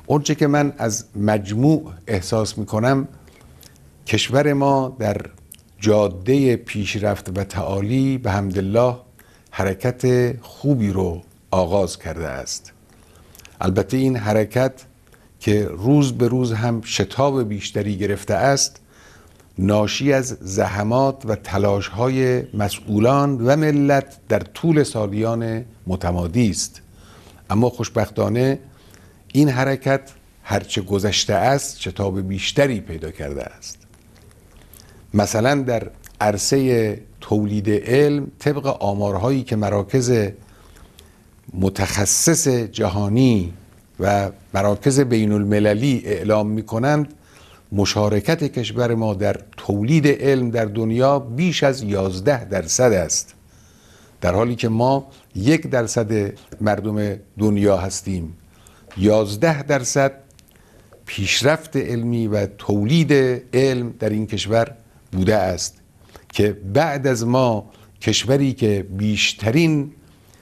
اونچه که من از مجموع احساس میکنم، کشور ما در جاده پیشرفت و تعالی به حمدالله حرکت خوبی رو آغاز کرده است. البته این حرکت که روز به روز هم شتاب بیشتری گرفته است، ناشی از زحمات و تلاش‌های مسئولان و ملت در طول سالیان متمادی است. اما خوشبختانه این حرکت هرچه گذشته است شتاب بیشتری پیدا کرده است. مثلا در عرصه تولید علم، طبق آمارهایی که مراکز متخصص جهانی و مراکز بین المللی اعلام می کنند، مشارکت کشور ما در تولید علم در دنیا بیش از 11% است، در حالی که ما 1% مردم دنیا هستیم. 11% پیشرفت علمی و تولید علم در این کشور بوده است که بعد از ما کشوری که بیشترین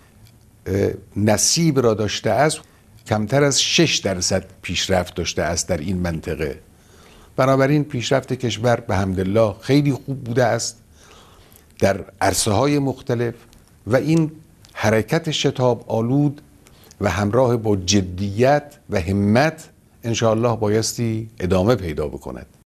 نصیب را داشته است کمتر از 6% پیشرفت داشته است در این منطقه. بنابراین پیشرفت کشور به حمدالله خیلی خوب بوده است در عرصه های مختلف و این حرکت شتاب آلود و همراه با جدیت و همت انشاءالله بایستی ادامه پیدا بکند.